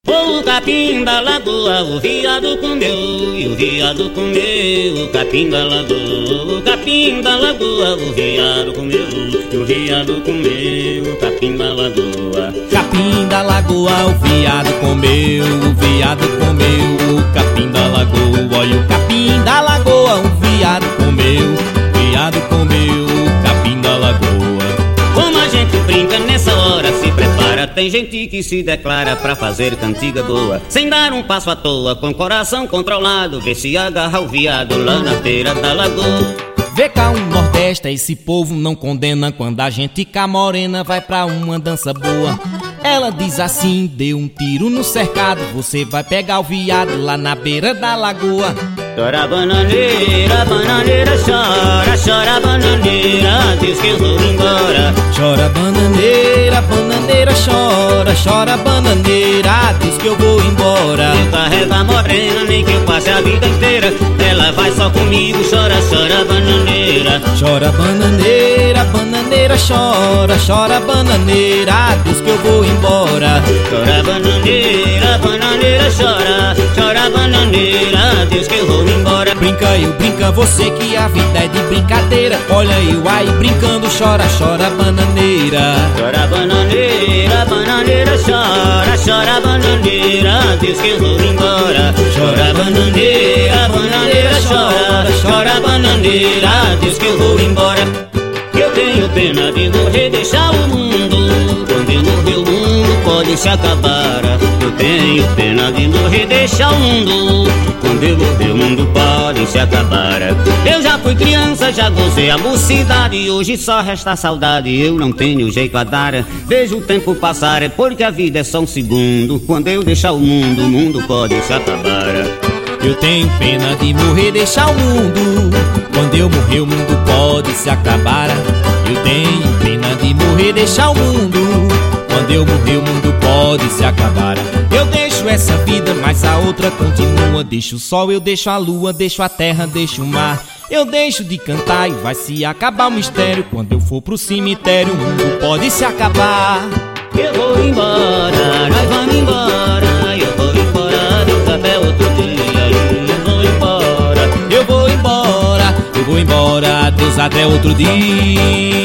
O capim da lagoa, o viado comeu, e o viado comeu o capim da lagoa. O capim da lagoa, o viado comeu, e o viado comeu o capim da lagoa. Capim da lagoa, o viado comeu, o viado comeu o capim da lagoa. Olha o capim da lagoa, o viado comeu, o viado comeu o capim da lagoa. Como a gente brinca nessa hora, se prepara. Tem gente que se declara pra fazer cantiga boa, sem dar um passo à toa, com coração controlado. Vê se agarra o viado lá na beira da lagoa. Vê cá um nordeste, esse povo não condena. Quando a gente cá morena vai pra uma dança boa. Ela diz assim: dê um tiro no cercado, você vai pegar o viado lá na beira da lagoa. Chora bananeira, bananeira chora, chora bananeira, diz que eu vou embora. Chora bananeira, bananeira chora, chora bananeira, diz que eu vou embora. Eu carrego a morena, nem que eu passe a vida inteira, ela vai só comigo, chora, chora bananeira. Chora bananeira, bananeira chora, chora bananeira, diz que eu vou embora. Chora bananeira, bananeira chora, chora bananeira, diz que eu vou embora. Brinca eu, brinca você, que a vida é de brincadeira. Olha eu aí brincando, chora, chora bananeira. Chora bananeira, bananeira chora, chora bananeira, diz que eu vou embora. Chora bananeira, bananeira chora, chora bananeira, diz que eu vou embora. Eu tenho pena de morrer, deixar o mundo. Quando eu morrer o mundo pode se acabar. Eu tenho pena de morrer, deixar o mundo. Quando eu morrer o mundo pode se acabar. Eu já fui criança, já gozei a mocidade, hoje só resta saudade, eu não tenho jeito a dar. Vejo o tempo passar, é porque a vida é só um segundo. Quando eu deixar o mundo pode se acabar. Eu tenho pena de morrer, deixar o mundo. Quando eu morrer o mundo pode se acabar. Eu tenho pena de morrer, deixar o mundo. Quando eu morrer o mundo pode se acabar. Eu deixo essa vida, mas a outra continua. Deixo o sol, eu deixo a lua, deixo a terra, deixo o mar. Eu deixo de cantar e vai se acabar o mistério. Quando eu for pro cemitério o mundo pode se acabar. Eu vou embora, nós vamos embora. Eu vou embora, Deus até outro dia. Eu vou embora, eu vou embora, eu vou embora, Deus até outro dia.